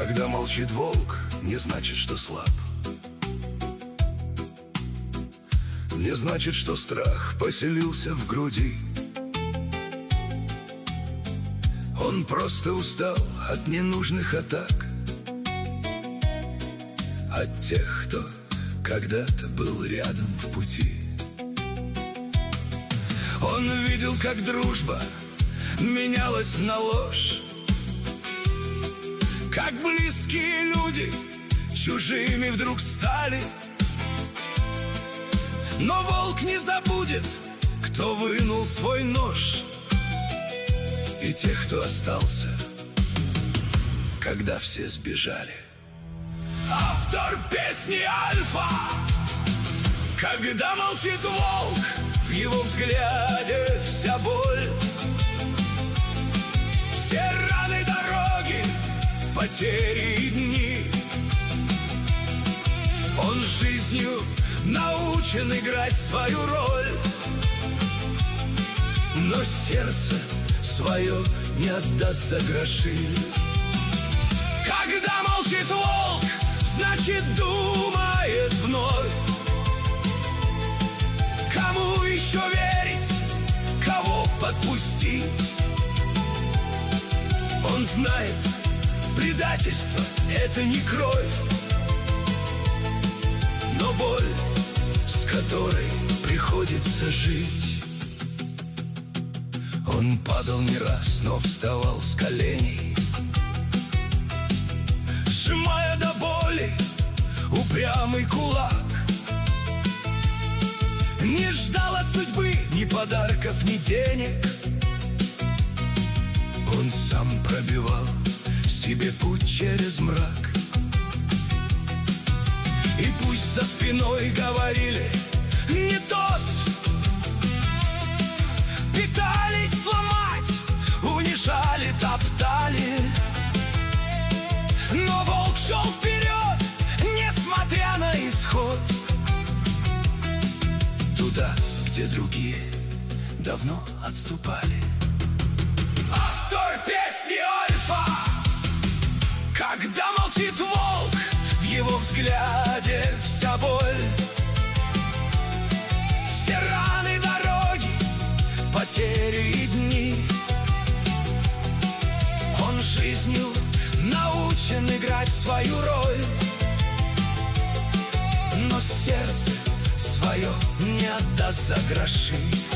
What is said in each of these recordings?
Когда молчит волк, не значит, что слаб. Не значит, что страх поселился в груди. Он просто устал от ненужных атак, от тех, кто когда-то был рядом в пути. Он видел, как дружба менялась на ложь, как близкие люди чужими вдруг стали. Но волк не забудет, кто вынул свой нож, и тех, кто остался, когда все сбежали. Автор песни Альфа. Когда молчит волк, в его взгляде вся боль, все раны дороги, потери и дни. Он жизнью научен играть свою роль, но сердце свое не отдаст за гроши. Когда молчит волк, значит думает вновь. Кому еще верить, кого подпустить? Он знает, предательство — это не кровь, но боль, с которой приходится жить. Он падал не раз, но вставал с коленей, сжимая до боли упрямый кулак. Не ждал от судьбы ни подарков, ни денег. Он сам пробивал себе путь через мрак. И пусть за спиной говорили «не тот», пытались сломать, унижали, топтали, но волк шел вперед, несмотря на исход. Туда, где другие давно отступали. Автор песни Альфа. Когда молчит волк, в его взгляде вся боль, все раны дороги, потери и дни. Он жизнью научен играть свою роль, но сердце свое не отдаст за гроши.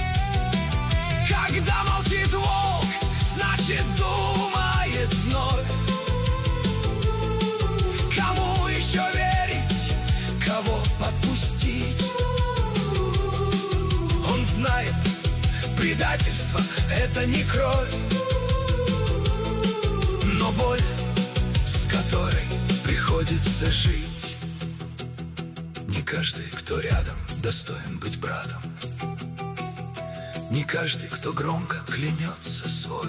Когда молчит волк, значит думает вновь. Кому еще верить, кого подпустить? Он знает, предательство — это не кровь, но боль, с которой приходится жить. Не каждый, кто рядом, достоин быть братом. Не каждый, кто громко клянется свой.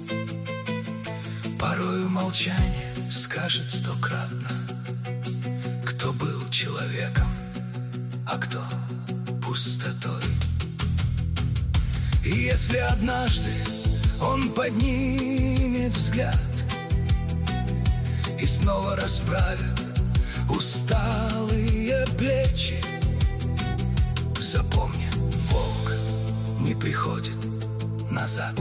Порою молчание скажет стократно, кто был человеком, а кто пустотой. И если однажды он поднимет взгляд и снова расправит усталые плечи, запомни, волк не приходит назад,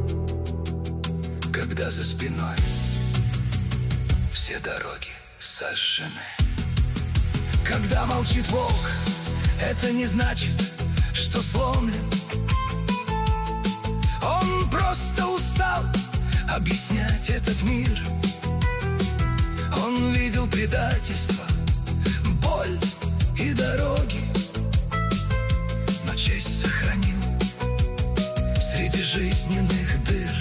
когда за спиной все дороги сожжены. Когда молчит волк, это не значит, что сломлен. Он просто устал объяснять этот мир. Он видел предательство, боль и дороги, но честь сохранил среди жизненных дыр.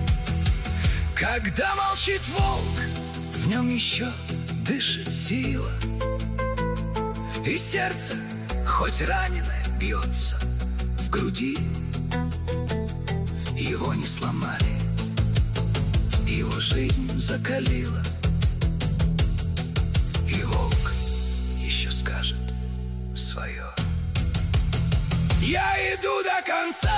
Когда молчит волк, в нем еще дышит сила, и сердце, хоть раненое, бьется в груди. Его не сломали, его жизнь закалила, и волк еще скажет свое. Я иду до конца,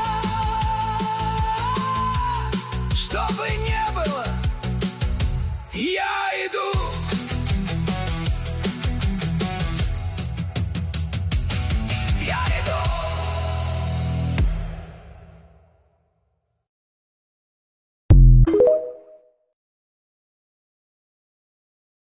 что бы ни было, Я